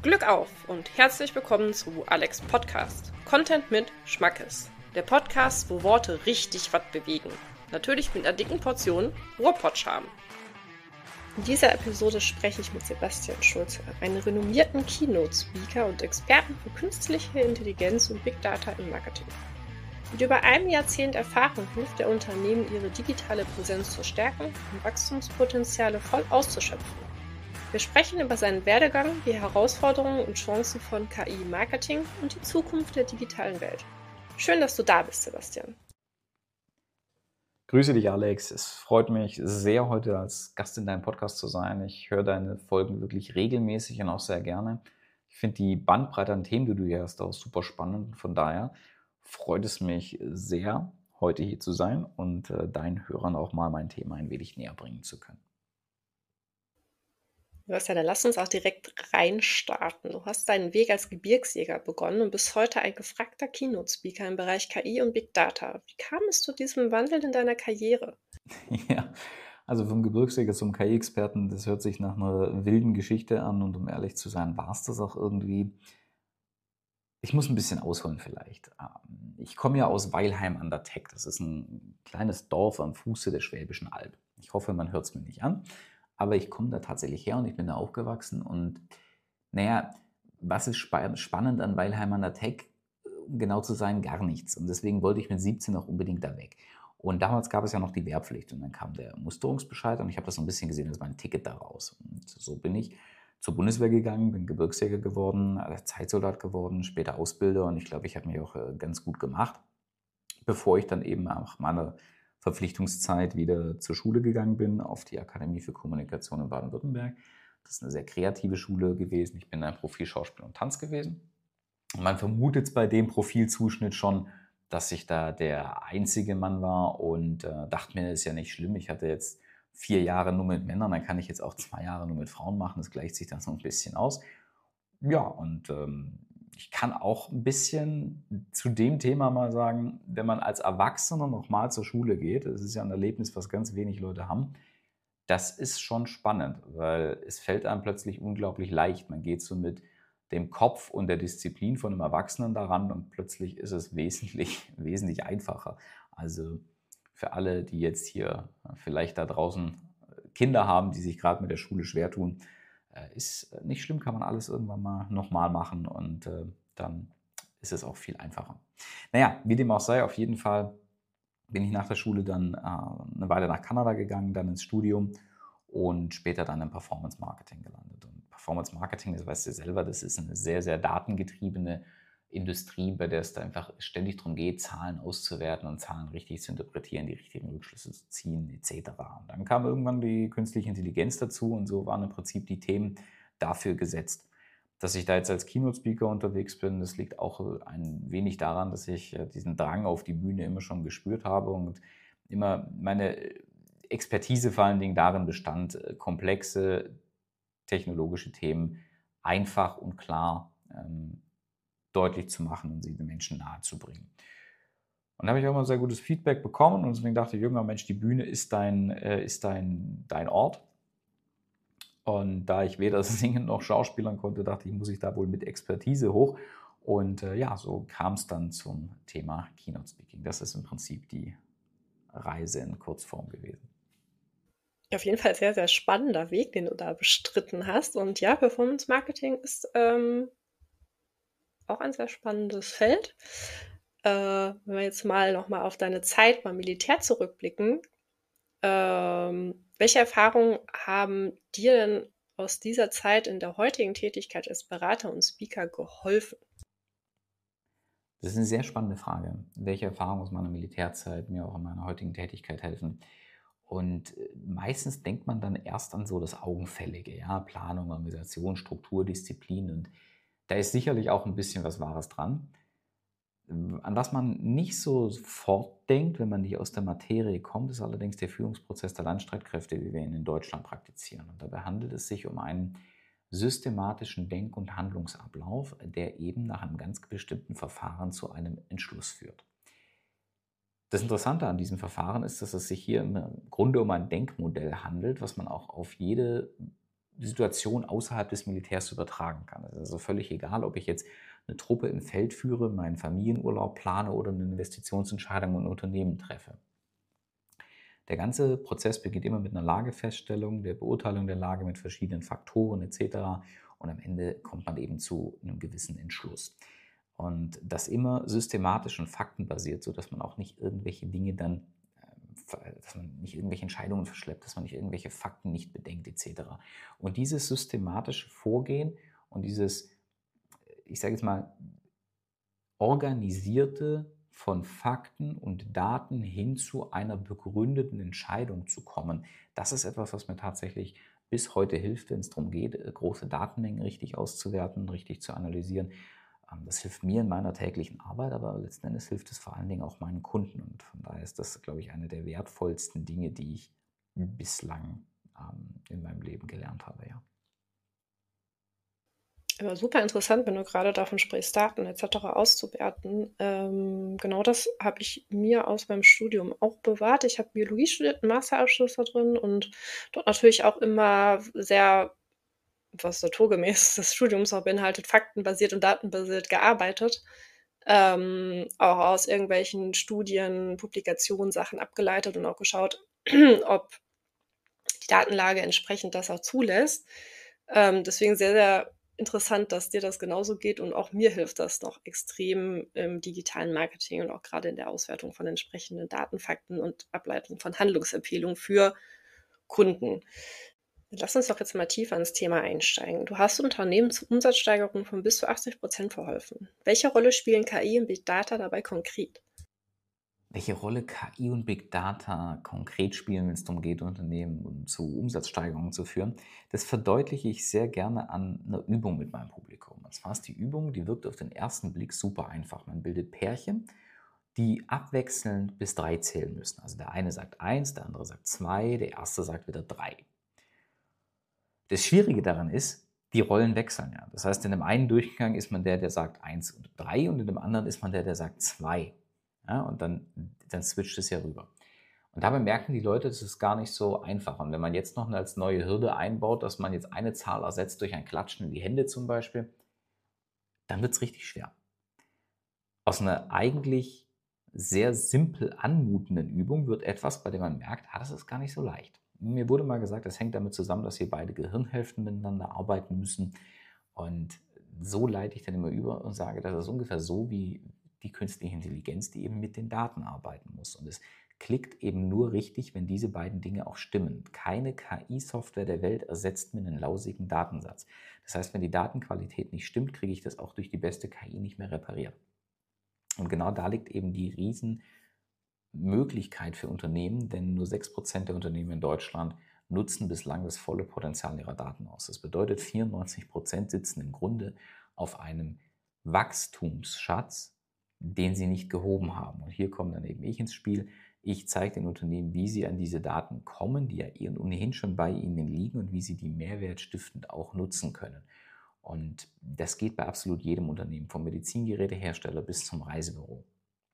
Glück auf und herzlich willkommen zu Alex Podcast. Content mit Schmackes. Der Podcast, wo Worte richtig was bewegen. Natürlich mit einer dicken Portion Ruhrpott-Charme. In dieser Episode spreche ich mit Sebastian Schulze, einem renommierten Keynote-Speaker und Experten für künstliche Intelligenz und Big Data im Marketing. Mit über einem Jahrzehnt Erfahrung hilft er Unternehmen, ihre digitale Präsenz zu stärken und Wachstumspotenziale voll auszuschöpfen. Wir sprechen über seinen Werdegang, die Herausforderungen und Chancen von KI im Marketing und die Zukunft der digitalen Welt. Schön, dass du da bist, Sebastian. Grüße dich, Alex. Es freut mich sehr, heute als Gast in deinem Podcast zu sein. Ich höre deine Folgen wirklich regelmäßig und auch sehr gerne. Ich finde die Bandbreite an Themen, die du hier hast, auch super spannend. Von daher freut es mich sehr, heute hier zu sein und deinen Hörern auch mal mein Thema ein wenig näher bringen zu können. Sebastian, dann lass uns auch direkt reinstarten. Du hast deinen Weg als Gebirgsjäger begonnen und bist heute ein gefragter Keynote-Speaker im Bereich KI und Big Data. Wie kam es zu diesem Wandel in deiner Karriere? Ja, also vom Gebirgsjäger zum KI-Experten, das hört sich nach einer wilden Geschichte an und um ehrlich zu sein, war es das auch irgendwie. Ich muss ein bisschen ausholen vielleicht. Ich komme ja aus Weilheim an der Teck. Das ist ein kleines Dorf am Fuße der Schwäbischen Alb. Ich hoffe, man hört es mir nicht an, aber ich komme da tatsächlich her und ich bin da aufgewachsen und naja, was ist spannend an Weilheim an der Teck? Um genau zu sein, gar nichts. Und deswegen wollte ich mit 17 auch unbedingt da weg. Und damals gab es ja noch die Wehrpflicht und dann kam der Musterungsbescheid und ich habe das so ein bisschen gesehen als mein Ticket da raus. Und so bin ich zur Bundeswehr gegangen, bin Gebirgsjäger geworden, Zeitsoldat geworden, später Ausbilder und ich glaube, ich habe mich auch ganz gut gemacht, bevor ich dann eben nach meiner Verpflichtungszeit wieder zur Schule gegangen bin, auf die Akademie für Kommunikation in Baden-Württemberg. Das ist eine sehr kreative Schule gewesen. Ich bin ein Profil Schauspiel und Tanz gewesen. Und man vermutet bei dem Profilzuschnitt schon, dass ich da der einzige Mann war und dachte mir, das ist ja nicht schlimm. Ich hatte jetzt 4 Jahre nur mit Männern, dann kann ich jetzt auch 2 Jahre nur mit Frauen machen. Das gleicht sich dann so ein bisschen aus. Ja, und ich kann auch ein bisschen zu dem Thema mal sagen, wenn man als Erwachsener nochmal zur Schule geht, das ist ja ein Erlebnis, was ganz wenig Leute haben, das ist schon spannend, weil es fällt einem plötzlich unglaublich leicht. Man geht so mit dem Kopf und der Disziplin von einem Erwachsenen daran und plötzlich ist es wesentlich einfacher. Also für alle, die jetzt hier vielleicht da draußen Kinder haben, die sich gerade mit der Schule schwer tun, ist nicht schlimm, kann man alles irgendwann mal nochmal machen und dann ist es auch viel einfacher. Naja, wie dem auch sei, auf jeden Fall bin ich nach der Schule dann eine Weile nach Kanada gegangen, dann ins Studium und später dann im Performance Marketing gelandet. Und Performance Marketing, das weißt du selber, das ist eine sehr, sehr datengetriebene Industrie, bei der es da einfach ständig darum geht, Zahlen auszuwerten und Zahlen richtig zu interpretieren, die richtigen Rückschlüsse zu ziehen, etc. Und dann kam irgendwann die künstliche Intelligenz dazu und so waren im Prinzip die Themen dafür gesetzt. Dass ich da jetzt als Keynote-Speaker unterwegs bin, das liegt auch ein wenig daran, dass ich diesen Drang auf die Bühne immer schon gespürt habe und immer meine Expertise vor allen Dingen darin bestand, komplexe technologische Themen einfach und klar deutlich zu machen und sie den Menschen nahezubringen. Und da habe ich auch immer sehr gutes Feedback bekommen und deswegen dachte ich, junger Mensch, die Bühne ist dein Ort. Und da ich weder singen noch schauspielern konnte, dachte ich, muss ich da wohl mit Expertise hoch. Und ja, so kam es dann zum Thema Keynote Speaking. Das ist im Prinzip die Reise in Kurzform gewesen. Auf jeden Fall sehr, sehr spannender Weg, den du da bestritten hast. Und ja, Performance Marketing ist auch ein sehr spannendes Feld. Wenn wir jetzt nochmal auf deine Zeit beim Militär zurückblicken, welche Erfahrungen haben dir denn aus dieser Zeit in der heutigen Tätigkeit als Berater und Speaker geholfen? Das ist eine sehr spannende Frage. Welche Erfahrungen aus meiner Militärzeit mir auch in meiner heutigen Tätigkeit helfen? Und meistens denkt man dann erst an so das Augenfällige, ja, Planung, Organisation, Struktur, Disziplin. Und da ist sicherlich auch ein bisschen was Wahres dran. An was man nicht sofort denkt, wenn man nicht aus der Materie kommt, ist allerdings der Führungsprozess der Landstreitkräfte, wie wir ihn in Deutschland praktizieren. Und dabei handelt es sich um einen systematischen Denk- und Handlungsablauf, der eben nach einem ganz bestimmten Verfahren zu einem Entschluss führt. Das Interessante an diesem Verfahren ist, dass es sich hier im Grunde um ein Denkmodell handelt, was man auch auf jede Situation außerhalb des Militärs übertragen kann. Es ist also völlig egal, ob ich jetzt eine Truppe im Feld führe, meinen Familienurlaub plane oder eine Investitionsentscheidung in ein Unternehmen treffe. Der ganze Prozess beginnt immer mit einer Lagefeststellung, der Beurteilung der Lage mit verschiedenen Faktoren etc. Und am Ende kommt man eben zu einem gewissen Entschluss. Und das immer systematisch und faktenbasiert, sodass man auch nicht irgendwelche Dinge dann, dass man nicht irgendwelche Entscheidungen verschleppt, dass man nicht irgendwelche Fakten nicht bedenkt etc. Und dieses systematische Vorgehen und dieses, ich sage jetzt mal, organisierte von Fakten und Daten hin zu einer begründeten Entscheidung zu kommen. Das ist etwas, was mir tatsächlich bis heute hilft, wenn es darum geht, große Datenmengen richtig auszuwerten, richtig zu analysieren. Das hilft mir in meiner täglichen Arbeit, aber letzten Endes hilft es vor allen Dingen auch meinen Kunden. Und von daher ist das, glaube ich, eine der wertvollsten Dinge, die ich bislang in meinem Leben gelernt habe. Ja. Aber super interessant, wenn du gerade davon sprichst, Daten etc. auszuwerten. Genau das habe ich mir aus meinem Studium auch bewahrt. Ich habe Biologie studiert, einen Masterabschluss da drin und dort natürlich auch immer sehr, was naturgemäß des Studiums auch beinhaltet, faktenbasiert und datenbasiert gearbeitet. Auch aus irgendwelchen Studien, Publikationen, Sachen abgeleitet und auch geschaut, ob die Datenlage entsprechend das auch zulässt. Deswegen sehr, sehr interessant, dass dir das genauso geht und auch mir hilft das noch extrem im digitalen Marketing und auch gerade in der Auswertung von entsprechenden Datenfakten und Ableitung von Handlungsempfehlungen für Kunden. Lass uns doch jetzt mal tiefer ins Thema einsteigen. Du hast Unternehmen zu Umsatzsteigerungen von bis zu 80% verholfen. Welche Rolle spielen KI und Big Data dabei konkret? Welche Rolle KI und Big Data konkret spielen, wenn es darum geht, Unternehmen zu Umsatzsteigerungen zu führen, das verdeutliche ich sehr gerne an einer Übung mit meinem Publikum. Und zwar ist die Übung, die wirkt auf den ersten Blick super einfach. Man bildet Pärchen, die abwechselnd bis 3 zählen müssen. Also der eine sagt 1, der andere sagt 2, der erste sagt wieder 3. Das Schwierige daran ist, die Rollen wechseln ja. Das heißt, in dem einen Durchgang ist man der sagt 1 und 3 und in dem anderen ist man der sagt 2. Ja, und dann switcht es ja rüber. Und dabei merken die Leute, das ist gar nicht so einfach. Und wenn man jetzt noch als neue Hürde einbaut, dass man jetzt eine Zahl ersetzt durch ein Klatschen in die Hände zum Beispiel, dann wird es richtig schwer. Aus einer eigentlich sehr simpel anmutenden Übung wird etwas, bei dem man merkt, das ist gar nicht so leicht. Mir wurde mal gesagt, das hängt damit zusammen, dass hier beide Gehirnhälften miteinander arbeiten müssen. Und so leite ich dann immer über und sage, das ist ungefähr so wie die künstliche Intelligenz, die eben mit den Daten arbeiten muss. Und es klickt eben nur richtig, wenn diese beiden Dinge auch stimmen. Keine KI-Software der Welt ersetzt mir einen lausigen Datensatz. Das heißt, wenn die Datenqualität nicht stimmt, kriege ich das auch durch die beste KI nicht mehr repariert. Und genau da liegt eben die Riesenmöglichkeit für Unternehmen, denn nur 6% der Unternehmen in Deutschland nutzen bislang das volle Potenzial ihrer Daten aus. Das bedeutet, 94% sitzen im Grunde auf einem Wachstumsschatz, den sie nicht gehoben haben. Und hier komme dann eben ich ins Spiel. Ich zeige den Unternehmen, wie sie an diese Daten kommen, die ja ohnehin schon bei ihnen liegen und wie sie die mehrwertstiftend auch nutzen können. Und das geht bei absolut jedem Unternehmen, vom Medizingerätehersteller bis zum Reisebüro.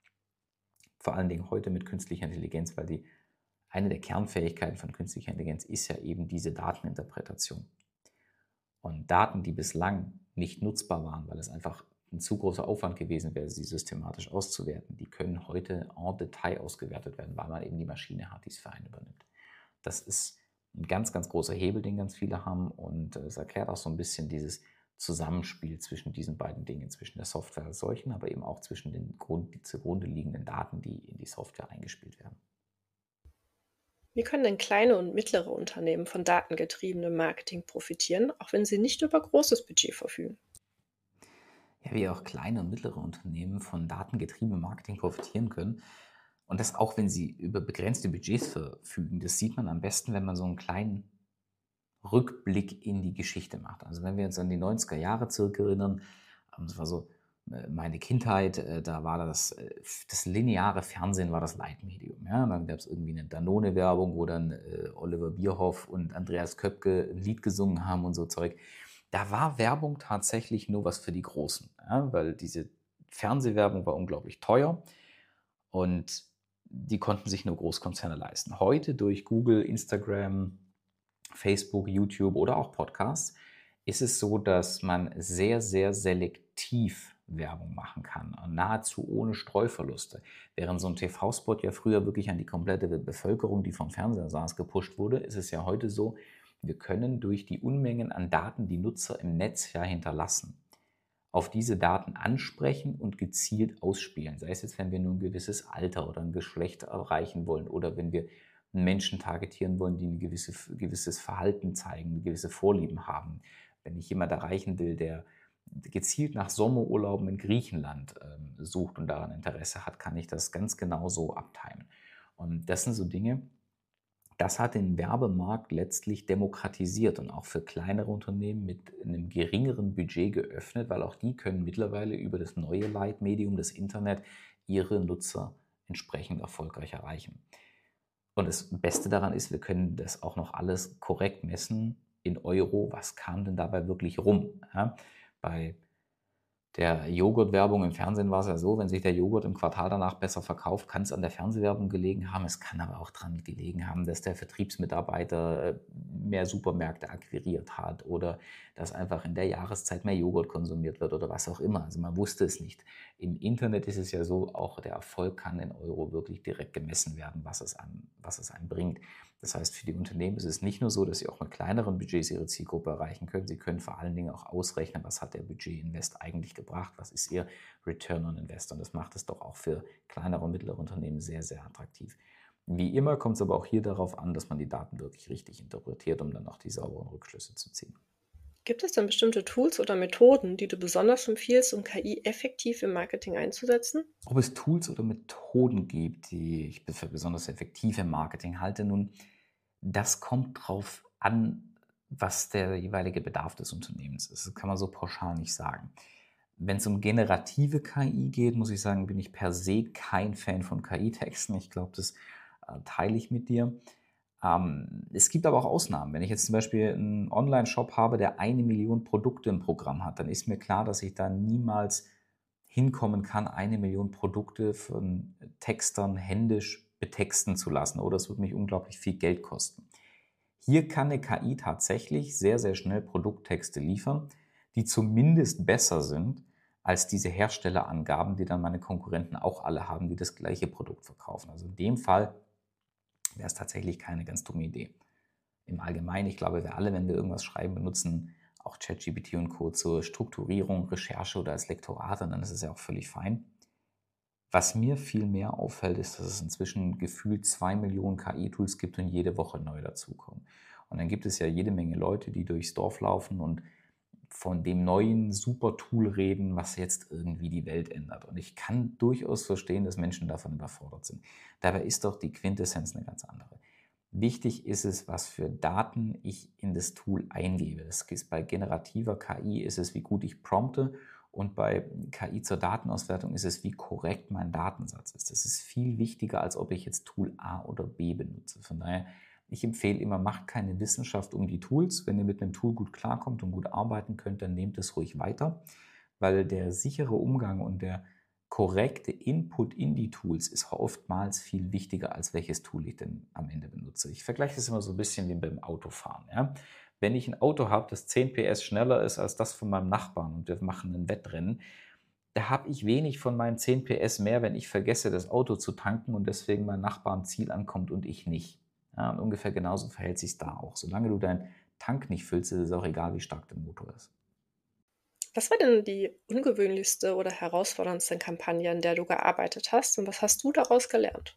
Vor allen Dingen heute mit künstlicher Intelligenz, weil eine der Kernfähigkeiten von künstlicher Intelligenz ist ja eben diese Dateninterpretation. Und Daten, die bislang nicht nutzbar waren, weil es einfach ein zu großer Aufwand gewesen wäre, sie systematisch auszuwerten, die können heute en Detail ausgewertet werden, weil man eben die Maschine hat, die es für einen übernimmt. Das ist ein ganz, ganz großer Hebel, den ganz viele haben, und es erklärt auch so ein bisschen dieses Zusammenspiel zwischen diesen beiden Dingen, zwischen der Software als solchen, aber eben auch zwischen den zugrunde liegenden Daten, die in die Software eingespielt werden. Wie können denn kleine und mittlere Unternehmen von datengetriebenem Marketing profitieren, auch wenn sie nicht über großes Budget verfügen? Ja, wie auch kleine und mittlere Unternehmen von datengetriebenem Marketing profitieren können. Und das auch, wenn sie über begrenzte Budgets verfügen. Das sieht man am besten, wenn man so einen kleinen Rückblick in die Geschichte macht. Also wenn wir uns an die 90er Jahre erinnern, das war so meine Kindheit, da war das lineare Fernsehen war das Leitmedium. Ja? Und dann gab es irgendwie eine Danone-Werbung, wo dann Oliver Bierhoff und Andreas Köpke ein Lied gesungen haben und so Zeug. Da war Werbung tatsächlich nur was für die Großen, ja? Weil diese Fernsehwerbung war unglaublich teuer und die konnten sich nur Großkonzerne leisten. Heute durch Google, Instagram, Facebook, YouTube oder auch Podcasts, ist es so, dass man sehr, sehr selektiv Werbung machen kann, nahezu ohne Streuverluste. Während so ein TV-Spot ja früher wirklich an die komplette Bevölkerung, die vom Fernseher saß, gepusht wurde, ist es ja heute so, wir können durch die Unmengen an Daten, die Nutzer im Netz ja hinterlassen, auf diese Daten ansprechen und gezielt ausspielen. Sei es jetzt, wenn wir nur ein gewisses Alter oder ein Geschlecht erreichen wollen oder wenn wir Menschen targetieren wollen, die ein gewisses Verhalten zeigen, gewisse Vorlieben haben. Wenn ich jemanden erreichen will, der gezielt nach Sommerurlauben in Griechenland sucht und daran Interesse hat, kann ich das ganz genau so abtimen. Und das sind so Dinge, das hat den Werbemarkt letztlich demokratisiert und auch für kleinere Unternehmen mit einem geringeren Budget geöffnet, weil auch die können mittlerweile über das neue Leitmedium, das Internet, ihre Nutzer entsprechend erfolgreich erreichen. Und das Beste daran ist, wir können das auch noch alles korrekt messen in Euro. Was kam denn dabei wirklich rum? Ja, bei der Joghurtwerbung im Fernsehen war es ja so, wenn sich der Joghurt im Quartal danach besser verkauft, kann es an der Fernsehwerbung gelegen haben. Es kann aber auch daran gelegen haben, dass der Vertriebsmitarbeiter mehr Supermärkte akquiriert hat oder dass einfach in der Jahreszeit mehr Joghurt konsumiert wird oder was auch immer. Also man wusste es nicht. Im Internet ist es ja so, auch der Erfolg kann in Euro wirklich direkt gemessen werden, was es einem bringt. Das heißt, für die Unternehmen ist es nicht nur so, dass sie auch mit kleineren Budgets ihre Zielgruppe erreichen können. Sie können vor allen Dingen auch ausrechnen, was hat der Budget-Invest eigentlich gebracht, was ist ihr Return on Invest. Und das macht es doch auch für kleinere und mittlere Unternehmen sehr, sehr attraktiv. Wie immer kommt es aber auch hier darauf an, dass man die Daten wirklich richtig interpretiert, um dann auch die sauberen Rückschlüsse zu ziehen. Gibt es denn bestimmte Tools oder Methoden, die du besonders empfiehlst, um KI effektiv im Marketing einzusetzen? Ob es Tools oder Methoden gibt, die ich für besonders effektiv im Marketing halte, nun, das kommt drauf an, was der jeweilige Bedarf des Unternehmens ist. Das kann man so pauschal nicht sagen. Wenn es um generative KI geht, muss ich sagen, bin ich per se kein Fan von KI-Texten. Ich glaube, das teile ich mit dir. Es gibt aber auch Ausnahmen. Wenn ich jetzt zum Beispiel einen Online-Shop habe, der 1 Million Produkte im Programm hat, dann ist mir klar, dass ich da niemals hinkommen kann, 1 Million Produkte von Textern händisch betexten zu lassen. Oder es wird mich unglaublich viel Geld kosten. Hier kann eine KI tatsächlich sehr, sehr schnell Produkttexte liefern, die zumindest besser sind als diese Herstellerangaben, die dann meine Konkurrenten auch alle haben, die das gleiche Produkt verkaufen. Also in dem Fall wäre es tatsächlich keine ganz dumme Idee. Im Allgemeinen, ich glaube, wir alle, wenn wir irgendwas schreiben, benutzen auch ChatGPT und Co. zur Strukturierung, Recherche oder als Lektorat, und dann ist es ja auch völlig fein. Was mir viel mehr auffällt, ist, dass es inzwischen gefühlt 2 Millionen KI-Tools gibt und jede Woche neu dazukommen. Und dann gibt es ja jede Menge Leute, die durchs Dorf laufen und von dem neuen Super-Tool reden, was jetzt irgendwie die Welt ändert. Und ich kann durchaus verstehen, dass Menschen davon überfordert sind. Dabei ist doch die Quintessenz eine ganz andere. Wichtig ist es, was für Daten ich in das Tool eingebe. Das ist bei generativer KI ist es, wie gut ich prompte, und bei KI zur Datenauswertung ist es, wie korrekt mein Datensatz ist. Das ist viel wichtiger, als ob ich jetzt Tool A oder B benutze. Von daher, ich empfehle immer, macht keine Wissenschaft um die Tools. Wenn ihr mit einem Tool gut klarkommt und gut arbeiten könnt, dann nehmt es ruhig weiter, weil der sichere Umgang und der korrekte Input in die Tools ist oftmals viel wichtiger, als welches Tool ich denn am Ende benutze. Ich vergleiche das immer so ein bisschen wie beim Autofahren. Ja? Wenn ich ein Auto habe, das 10 PS schneller ist als das von meinem Nachbarn und wir machen ein Wettrennen, da habe ich wenig von meinen 10 PS mehr, wenn ich vergesse, das Auto zu tanken und deswegen mein Nachbar am Ziel ankommt und ich nicht. Ja, und ungefähr genauso verhält sich da auch. Solange du deinen Tank nicht füllst, ist es auch egal, wie stark der Motor ist. Was war denn die ungewöhnlichste oder herausforderndste Kampagne, an der du gearbeitet hast, und was hast du daraus gelernt?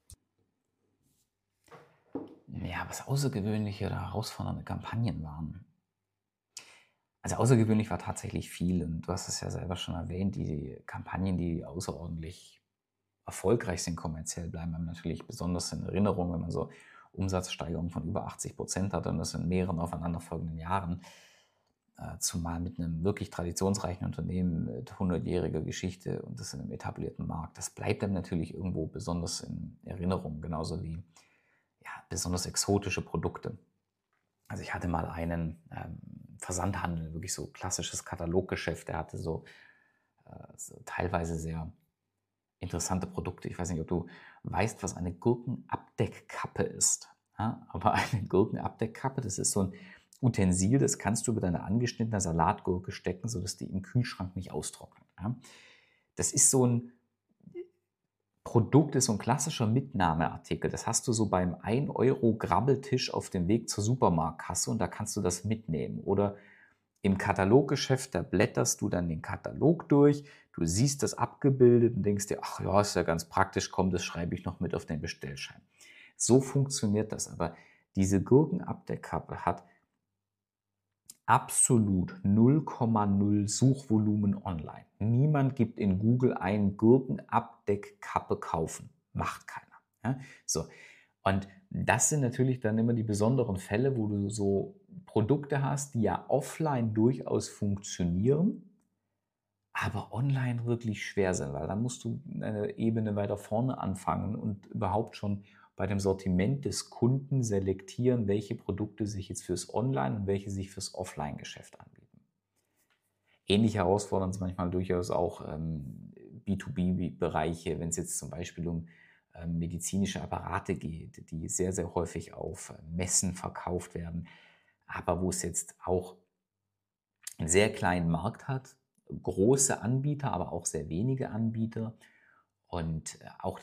Ja, was außergewöhnliche oder herausfordernde Kampagnen waren. Also außergewöhnlich war tatsächlich viel, und du hast es ja selber schon erwähnt, die Kampagnen, die außerordentlich erfolgreich sind kommerziell, bleiben einem natürlich besonders in Erinnerung, wenn man so Umsatzsteigerungen von über 80% hat und das in mehreren aufeinanderfolgenden Jahren, zumal mit einem wirklich traditionsreichen Unternehmen mit 100-jähriger Geschichte und das in einem etablierten Markt. Das bleibt einem natürlich irgendwo besonders in Erinnerung, genauso wie ja, besonders exotische Produkte. Also ich hatte mal einen Versandhandel, wirklich so klassisches Kataloggeschäft, der hatte so teilweise sehr interessante Produkte. Ich weiß nicht, ob du weißt, was eine Gurkenabdeckkappe ist. Ja, aber eine Gurkenabdeckkappe, das ist so ein Utensil, das kannst du über deine angeschnittene Salatgurke stecken, sodass die im Kühlschrank nicht austrocknen. Ja. Das ist so ein Produkt, ist so ein klassischer Mitnahmeartikel. Das hast du so beim 1 € Grabbeltisch auf dem Weg zur Supermarktkasse und da kannst du das mitnehmen. Oder im Kataloggeschäft, da blätterst du dann den Katalog durch, du siehst das abgebildet und denkst dir, ach ja, ist ja ganz praktisch, komm, das schreibe ich noch mit auf den Bestellschein. So funktioniert das. Aber diese Gurkenabdeckkappe hat absolut 0,0 Suchvolumen online. Niemand gibt in Google ein Gurkenabdeckkappe kaufen. Macht keiner. Ja? So. Und das sind natürlich dann immer die besonderen Fälle, wo du so Produkte hast, die ja offline durchaus funktionieren, aber online wirklich schwer sind, weil da musst du eine Ebene weiter vorne anfangen und überhaupt schon bei dem Sortiment des Kunden selektieren, welche Produkte sich jetzt fürs Online und welche sich fürs Offline-Geschäft anbieten. Ähnlich herausfordernd sind manchmal durchaus auch B2B-Bereiche, wenn es jetzt zum Beispiel um medizinische Apparate geht, die sehr, sehr häufig auf Messen verkauft werden, aber wo es jetzt auch einen sehr kleinen Markt hat, große Anbieter, aber auch sehr wenige Anbieter und auch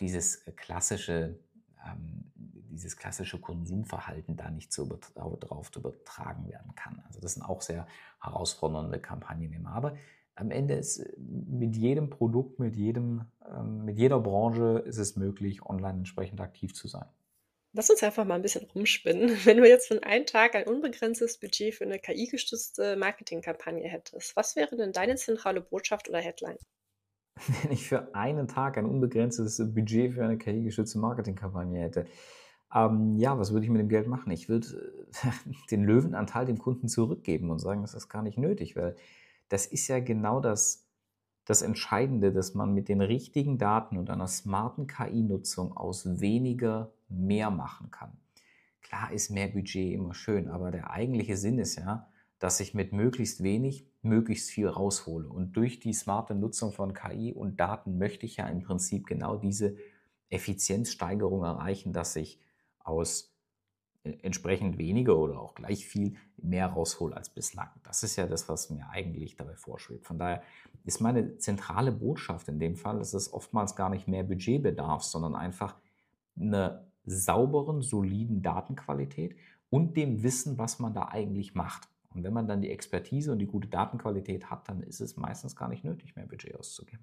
dieses klassische Konsumverhalten da nicht so drauf übertragen werden kann. Also das sind auch sehr herausfordernde Kampagnen immer. Aber am Ende ist mit jedem Produkt, mit jeder Branche ist es möglich, online entsprechend aktiv zu sein. Lass uns einfach mal ein bisschen rumspinnen. Wenn du jetzt für einen Tag ein unbegrenztes Budget für eine KI-gestützte Marketingkampagne hättest, was wäre denn deine zentrale Botschaft oder Headline? Wenn ich für einen Tag ein unbegrenztes Budget für eine KI-gestützte Marketingkampagne hätte, ja, was würde ich mit dem Geld machen? Ich würde den Löwenanteil dem Kunden zurückgeben und sagen, das ist gar nicht nötig, weil das ist ja genau das Entscheidende, dass man mit den richtigen Daten und einer smarten KI-Nutzung aus weniger mehr machen kann. Klar ist mehr Budget immer schön, aber der eigentliche Sinn ist ja, dass ich mit möglichst wenig möglichst viel raushole. Und durch die smarte Nutzung von KI und Daten möchte ich ja im Prinzip genau diese Effizienzsteigerung erreichen, dass ich aus entsprechend weniger oder auch gleich viel mehr raushole als bislang. Das ist ja das, was mir eigentlich dabei vorschwebt. Von daher ist meine zentrale Botschaft in dem Fall, dass es oftmals gar nicht mehr Budget bedarf, sondern einfach einer sauberen, soliden Datenqualität und dem Wissen, was man da eigentlich macht. Und wenn man dann die Expertise und die gute Datenqualität hat, dann ist es meistens gar nicht nötig, mehr Budget auszugeben.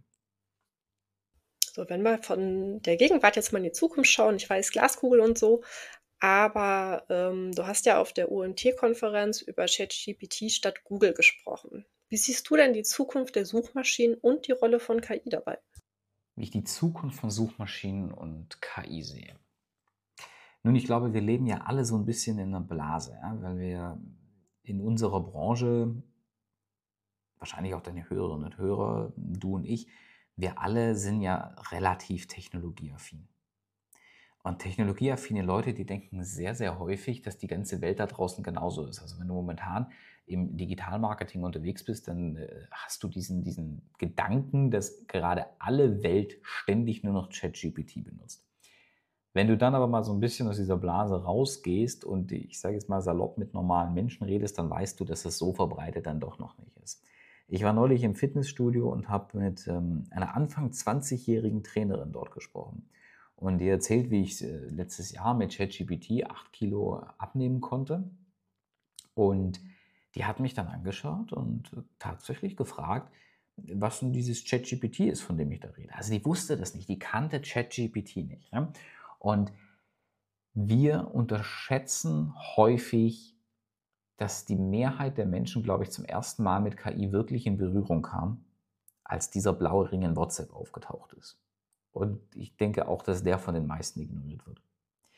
So, wenn wir von der Gegenwart jetzt mal in die Zukunft schauen, ich weiß, Glaskugel und so, aber du hast ja auf der UNT-Konferenz über ChatGPT statt Google gesprochen. Wie siehst du denn die Zukunft der Suchmaschinen und die Rolle von KI dabei? Wie ich die Zukunft von Suchmaschinen und KI sehe. Nun, ich glaube, wir leben ja alle so ein bisschen in einer Blase, ja, weil wir in unserer Branche, wahrscheinlich auch deine Hörerinnen und Hörer, du und ich, wir alle sind ja relativ technologieaffin. Und technologieaffine Leute, die denken sehr, sehr häufig, dass die ganze Welt da draußen genauso ist. Also wenn du momentan im Digitalmarketing unterwegs bist, dann hast du diesen Gedanken, dass gerade alle Welt ständig nur noch ChatGPT benutzt. Wenn du dann aber mal so ein bisschen aus dieser Blase rausgehst und ich sage jetzt mal salopp mit normalen Menschen redest, dann weißt du, dass es so verbreitet dann doch noch nicht ist. Ich war neulich im Fitnessstudio und habe mit einer Anfang 20-jährigen Trainerin dort gesprochen. Und die erzählt, wie ich letztes Jahr mit ChatGPT 8 Kilo abnehmen konnte. Und die hat mich dann angeschaut und tatsächlich gefragt, was denn dieses ChatGPT ist, von dem ich da rede. Also die wusste das nicht, die kannte ChatGPT nicht. Ja? Und wir unterschätzen häufig, dass die Mehrheit der Menschen, glaube ich, zum ersten Mal mit KI wirklich in Berührung kam, als dieser blaue Ring in WhatsApp aufgetaucht ist. Und ich denke auch, dass der von den meisten ignoriert wird.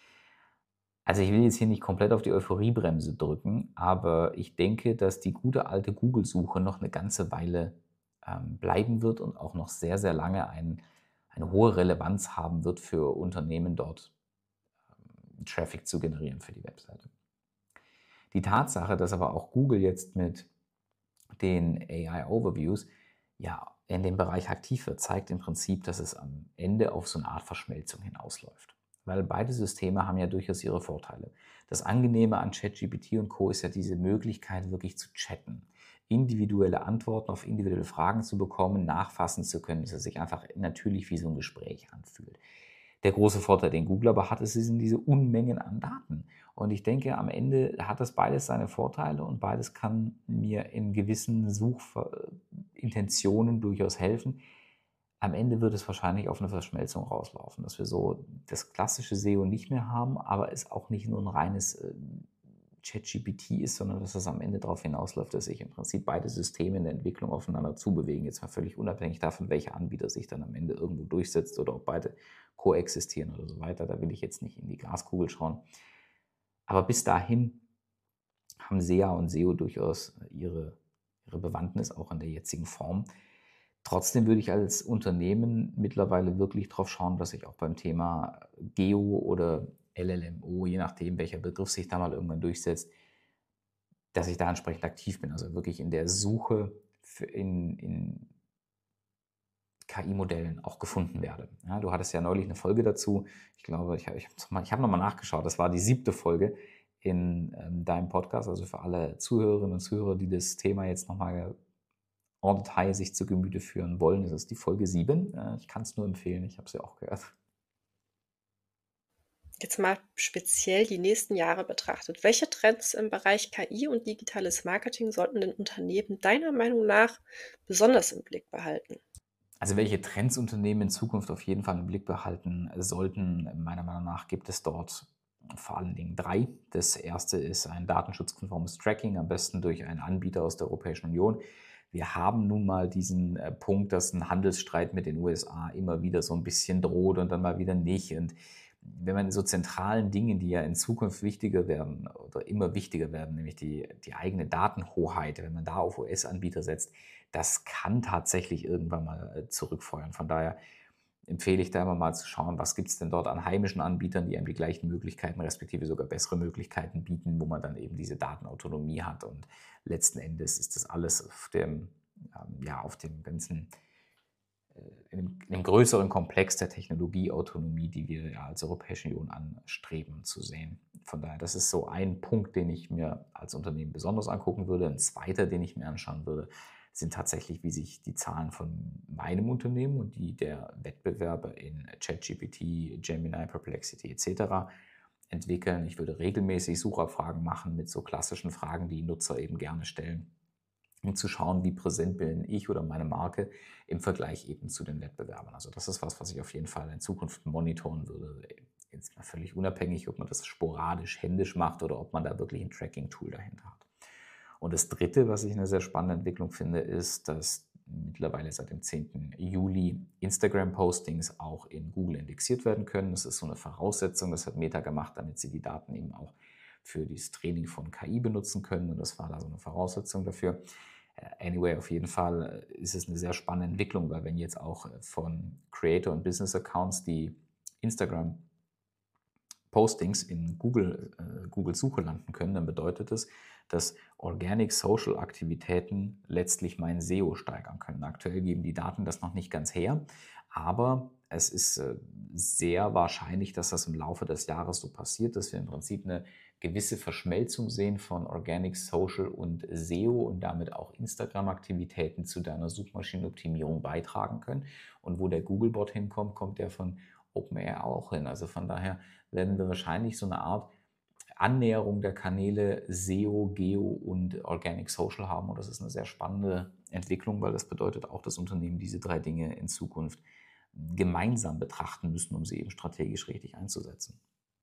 Also ich will jetzt hier nicht komplett auf die Euphoriebremse drücken, aber ich denke, dass die gute alte Google-Suche noch eine ganze Weile bleiben wird und auch noch sehr, sehr lange eine hohe Relevanz haben wird für Unternehmen dort, Traffic zu generieren für die Webseite. Die Tatsache, dass aber auch Google jetzt mit den AI-Overviews ja in dem Bereich aktiv wird, zeigt im Prinzip, dass es am Ende auf so eine Art Verschmelzung hinausläuft. weil beide Systeme haben ja durchaus ihre Vorteile. Das Angenehme an ChatGPT und Co. ist ja diese Möglichkeit, wirklich zu chatten, individuelle Antworten auf individuelle Fragen zu bekommen, nachfassen zu können, dass es sich einfach natürlich wie so ein Gespräch anfühlt. Der große Vorteil, den Google aber hat, sind diese Unmengen an Daten. Und ich denke, am Ende hat das beides seine Vorteile und beides kann mir in gewissen Suchintentionen durchaus helfen. Am Ende wird es wahrscheinlich auf eine Verschmelzung rauslaufen, dass wir so das klassische SEO nicht mehr haben, aber es auch nicht nur ein reines ChatGPT ist, sondern dass es am Ende darauf hinausläuft, dass sich im Prinzip beide Systeme in der Entwicklung aufeinander zubewegen. Jetzt mal völlig unabhängig davon, welcher Anbieter sich dann am Ende irgendwo durchsetzt oder ob beide koexistieren oder so weiter. Da will ich jetzt nicht in die Glaskugel schauen. Aber bis dahin haben SEA und SEO durchaus ihre Bewandtnis auch in der jetzigen Form. Trotzdem würde ich als Unternehmen mittlerweile wirklich drauf schauen, dass ich auch beim Thema Geo oder LLMO, je nachdem, welcher Begriff sich da mal irgendwann durchsetzt, dass ich da entsprechend aktiv bin. Also wirklich in der Suche in KI-Modellen auch gefunden werde. Ja, du hattest ja neulich eine Folge dazu. Ich glaube, ich habe nochmal nachgeschaut. Das war die 7. Folge in deinem Podcast. Also für alle Zuhörerinnen und Zuhörer, die das Thema jetzt nochmal en Detail sich zu Gemüte führen wollen, ist es die Folge 7. Ich kann es nur empfehlen, ich habe es ja auch gehört. Jetzt mal speziell die nächsten Jahre betrachtet. Welche Trends im Bereich KI und digitales Marketing sollten den Unternehmen deiner Meinung nach besonders im Blick behalten? Also welche Trends Unternehmen in Zukunft auf jeden Fall im Blick behalten sollten, meiner Meinung nach gibt es dort vor allen Dingen 3. Das erste ist ein datenschutzkonformes Tracking, am besten durch einen Anbieter aus der Europäischen Union. Wir haben nun mal diesen Punkt, dass ein Handelsstreit mit den USA immer wieder so ein bisschen droht und dann mal wieder nicht. Und wenn man in so zentralen Dingen, die ja in Zukunft wichtiger werden oder immer wichtiger werden, nämlich die eigene Datenhoheit, wenn man da auf US-Anbieter setzt, das kann tatsächlich irgendwann mal zurückfeuern. Von daher empfehle ich da immer mal zu schauen, was gibt es denn dort an heimischen Anbietern, die einem die gleichen Möglichkeiten, respektive sogar bessere Möglichkeiten bieten, wo man dann eben diese Datenautonomie hat. Und letzten Endes ist das alles auf dem ganzen, in dem größeren Komplex der Technologieautonomie, die wir ja als Europäische Union anstreben, zu sehen. Von daher, das ist so ein Punkt, den ich mir als Unternehmen besonders angucken würde. Ein zweiter, den ich mir anschauen würde, sind tatsächlich, wie sich die Zahlen von meinem Unternehmen und die der Wettbewerber in ChatGPT, Gemini, Perplexity etc. entwickeln. Ich würde regelmäßig Suchabfragen machen mit so klassischen Fragen, die Nutzer eben gerne stellen, um zu schauen, wie präsent bin ich oder meine Marke im Vergleich eben zu den Wettbewerbern. Also das ist was ich auf jeden Fall in Zukunft monitoren würde. Jetzt mal völlig unabhängig, ob man das sporadisch, händisch macht oder ob man da wirklich ein Tracking-Tool dahinter hat. Und das Dritte, was ich eine sehr spannende Entwicklung finde, ist, dass mittlerweile seit dem 10. Juli Instagram-Postings auch in Google indexiert werden können. Das ist so eine Voraussetzung, das hat Meta gemacht, damit sie die Daten eben auch für das Training von KI benutzen können. Und das war da so eine Voraussetzung dafür. Anyway, auf jeden Fall ist es eine sehr spannende Entwicklung, weil wenn jetzt auch von Creator- und Business-Accounts die Instagram-Postings in Google-Suche landen können, dann bedeutet das, dass Organic Social Aktivitäten letztlich mein SEO steigern können. Aktuell geben die Daten das noch nicht ganz her, aber es ist sehr wahrscheinlich, dass das im Laufe des Jahres so passiert, dass wir im Prinzip eine gewisse Verschmelzung sehen von Organic Social und SEO und damit auch Instagram-Aktivitäten zu deiner Suchmaschinenoptimierung beitragen können. Und wo der Googlebot hinkommt, kommt der von OpenAI auch hin. Also von daher werden wir wahrscheinlich so eine Art Annäherung der Kanäle SEO, Geo und Organic Social haben. Und das ist eine sehr spannende Entwicklung, weil das bedeutet auch, dass Unternehmen diese 3 Dinge in Zukunft gemeinsam betrachten müssen, um sie eben strategisch richtig einzusetzen.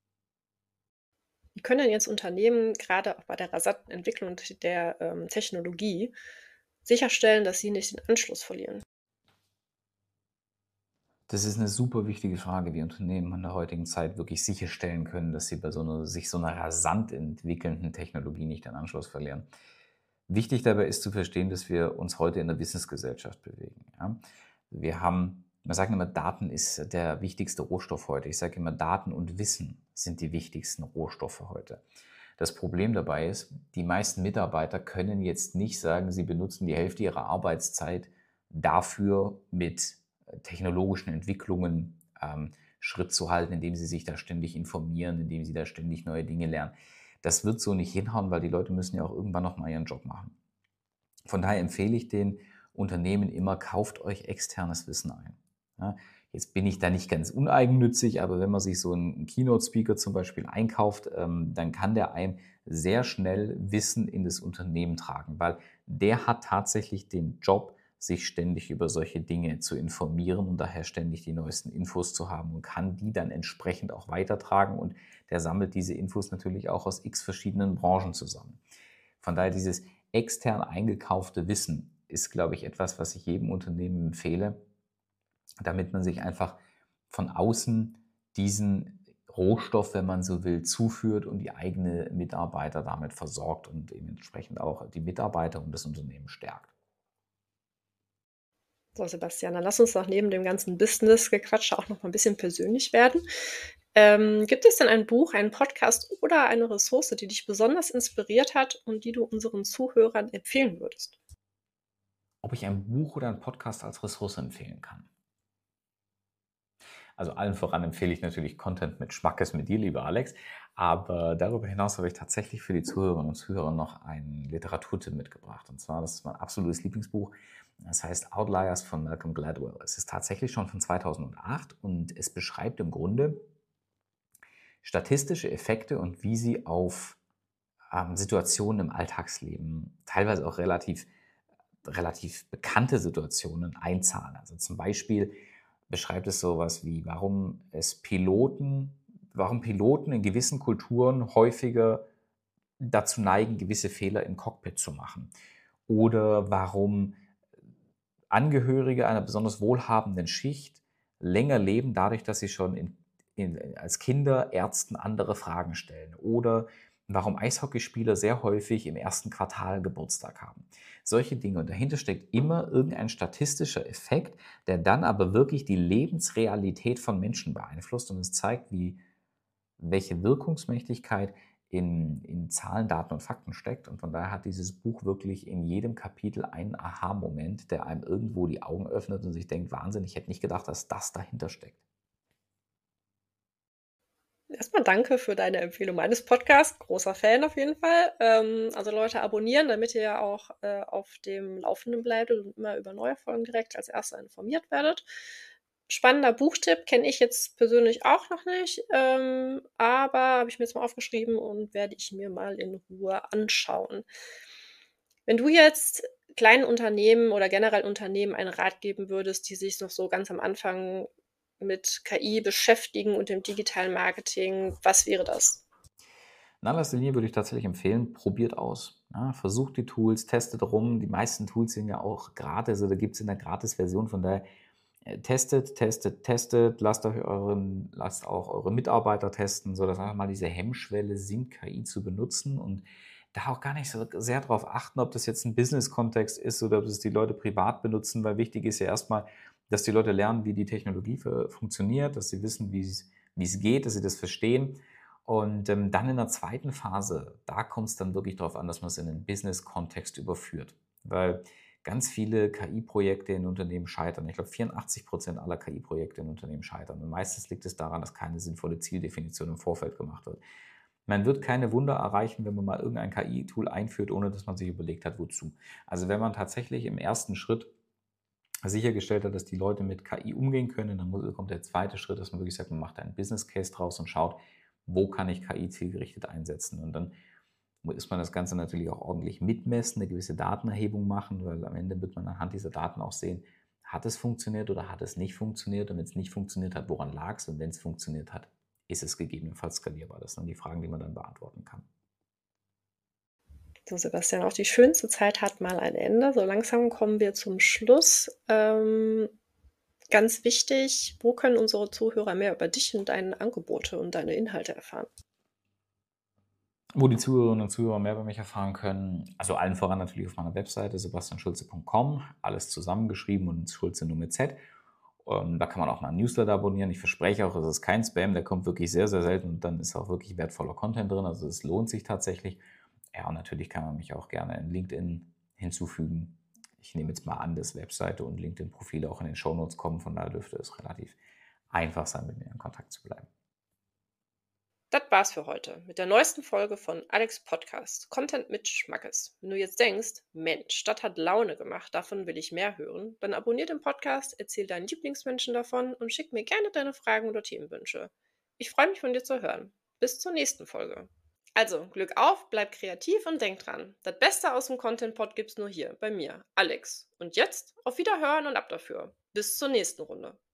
Wie können denn jetzt Unternehmen gerade auch bei der rasanten Entwicklung der Technologie sicherstellen, dass sie nicht den Anschluss verlieren? Das ist eine super wichtige Frage, wie Unternehmen in der heutigen Zeit wirklich sicherstellen können, dass sie bei sich so einer rasant entwickelnden Technologie nicht den Anschluss verlieren. Wichtig dabei ist zu verstehen, dass wir uns heute in der Wissensgesellschaft bewegen. Ja? Man sagt immer, Daten ist der wichtigste Rohstoff heute. Ich sage immer, Daten und Wissen sind die wichtigsten Rohstoffe heute. Das Problem dabei ist, die meisten Mitarbeiter können jetzt nicht sagen, sie benutzen die Hälfte ihrer Arbeitszeit dafür, mit technologischen Entwicklungen Schritt zu halten, indem sie sich da ständig informieren, indem sie da ständig neue Dinge lernen. Das wird so nicht hinhauen, weil die Leute müssen ja auch irgendwann noch mal ihren Job machen. Von daher empfehle ich den Unternehmen immer, kauft euch externes Wissen ein. Ja, jetzt bin ich da nicht ganz uneigennützig, aber wenn man sich so einen Keynote-Speaker zum Beispiel einkauft, dann kann der einem sehr schnell Wissen in das Unternehmen tragen, weil der hat tatsächlich den Job, sich ständig über solche Dinge zu informieren und daher ständig die neuesten Infos zu haben und kann die dann entsprechend auch weitertragen, und der sammelt diese Infos natürlich auch aus x verschiedenen Branchen zusammen. Von daher dieses extern eingekaufte Wissen ist, glaube ich, etwas, was ich jedem Unternehmen empfehle, damit man sich einfach von außen diesen Rohstoff, wenn man so will, zuführt und die eigenen Mitarbeiter damit versorgt und dementsprechend auch die Mitarbeiter und das Unternehmen stärkt. So, Sebastian, dann lass uns doch neben dem ganzen Business-Gequatsche auch noch mal ein bisschen persönlich werden. Gibt es denn ein Buch, einen Podcast oder eine Ressource, die dich besonders inspiriert hat und die du unseren Zuhörern empfehlen würdest? Ob ich ein Buch oder einen Podcast als Ressource empfehlen kann? Also allen voran empfehle ich natürlich Content mit Schmackes mit dir, lieber Alex. Aber darüber hinaus habe ich tatsächlich für die Zuhörerinnen und Zuhörer noch einen Literaturtipp mitgebracht. Und zwar, das ist mein absolutes Lieblingsbuch. Das heißt Outliers von Malcolm Gladwell. Es ist tatsächlich schon von 2008 und es beschreibt im Grunde statistische Effekte und wie sie auf Situationen im Alltagsleben, teilweise auch relativ bekannte Situationen, einzahlen. Also zum Beispiel beschreibt es sowas wie, warum Piloten in gewissen Kulturen häufiger dazu neigen, gewisse Fehler im Cockpit zu machen. Oder warum Angehörige einer besonders wohlhabenden Schicht länger leben, dadurch, dass sie schon als Kinder Ärzten andere Fragen stellen. Oder warum Eishockeyspieler sehr häufig im ersten Quartal Geburtstag haben. Solche Dinge. Und dahinter steckt immer irgendein statistischer Effekt, der dann aber wirklich die Lebensrealität von Menschen beeinflusst. Und es zeigt, welche Wirkungsmächtigkeit in Zahlen, Daten und Fakten steckt. Und von daher hat dieses Buch wirklich in jedem Kapitel einen Aha-Moment, der einem irgendwo die Augen öffnet und sich denkt, Wahnsinn, ich hätte nicht gedacht, dass das dahinter steckt. Erstmal danke für deine Empfehlung meines Podcasts. Großer Fan auf jeden Fall. Also Leute abonnieren, damit ihr ja auch auf dem Laufenden bleibt und immer über neue Folgen direkt als Erster informiert werdet. Spannender Buchtipp, kenne ich jetzt persönlich auch noch nicht, aber habe ich mir jetzt mal aufgeschrieben und werde ich mir mal in Ruhe anschauen. Wenn du jetzt kleinen Unternehmen oder generell Unternehmen einen Rat geben würdest, die sich noch so ganz am Anfang mit KI beschäftigen und dem digitalen Marketing, was wäre das? In allererster Linie würde ich tatsächlich empfehlen, probiert aus. Ja, versucht die Tools, testet rum. Die meisten Tools sind ja auch gratis, oder gibt es in der Gratis-Version. Von daher testet, testet, testet. Lasst auch eure Mitarbeiter testen, sodass einfach mal diese Hemmschwelle sinkt, KI zu benutzen, und da auch gar nicht so sehr darauf achten, ob das jetzt ein Business-Kontext ist oder ob es die Leute privat benutzen, weil wichtig ist ja erstmal, dass die Leute lernen, wie die Technologie funktioniert, dass sie wissen, wie es geht, dass sie das verstehen. Und dann in der zweiten Phase, da kommt es dann wirklich darauf an, dass man es in den Business-Kontext überführt. Weil ganz viele KI-Projekte in Unternehmen scheitern. Ich glaube, 84% aller KI-Projekte in Unternehmen scheitern. Und meistens liegt es daran, dass keine sinnvolle Zieldefinition im Vorfeld gemacht wird. Man wird keine Wunder erreichen, wenn man mal irgendein KI-Tool einführt, ohne dass man sich überlegt hat, wozu. Also wenn man tatsächlich im ersten Schritt sichergestellt hat, dass die Leute mit KI umgehen können, dann kommt der zweite Schritt, dass man wirklich sagt, man macht einen Business Case draus und schaut, wo kann ich KI zielgerichtet einsetzen. Und dann muss man das Ganze natürlich auch ordentlich mitmessen, eine gewisse Datenerhebung machen, weil am Ende wird man anhand dieser Daten auch sehen, hat es funktioniert oder hat es nicht funktioniert, und wenn es nicht funktioniert hat, woran lag es, und wenn es funktioniert hat, ist es gegebenenfalls skalierbar. Das sind die Fragen, die man dann beantworten kann. So, Sebastian, auch die schönste Zeit hat mal ein Ende. So langsam kommen wir zum Schluss. Ganz wichtig, wo können unsere Zuhörer mehr über dich und deine Angebote und deine Inhalte erfahren? Wo die Zuhörerinnen und Zuhörer mehr über mich erfahren können, also allen voran natürlich auf meiner Webseite sebastianschulze.com, alles zusammengeschrieben und Schulze nur mit Z. Da kann man auch mal einen Newsletter abonnieren. Ich verspreche auch, es ist kein Spam, der kommt wirklich sehr, sehr selten, und dann ist auch wirklich wertvoller Content drin, also es lohnt sich tatsächlich. Ja, und natürlich kann man mich auch gerne in LinkedIn hinzufügen. Ich nehme jetzt mal an, dass Webseite und LinkedIn-Profile auch in den Shownotes kommen, von daher dürfte es relativ einfach sein, mit mir in Kontakt zu bleiben. Das war's für heute mit der neuesten Folge von Alex Podcast. Content mit Schmackes. Wenn du jetzt denkst, Mensch, das hat Laune gemacht, davon will ich mehr hören, dann abonnier den Podcast, erzähl deinen Lieblingsmenschen davon und schick mir gerne deine Fragen oder Themenwünsche. Ich freue mich von dir zu hören. Bis zur nächsten Folge. Also, Glück auf, bleib kreativ und denk dran. Das Beste aus dem Content-Pod gibt's nur hier, bei mir, Alex. Und jetzt auf Wiederhören und ab dafür. Bis zur nächsten Runde.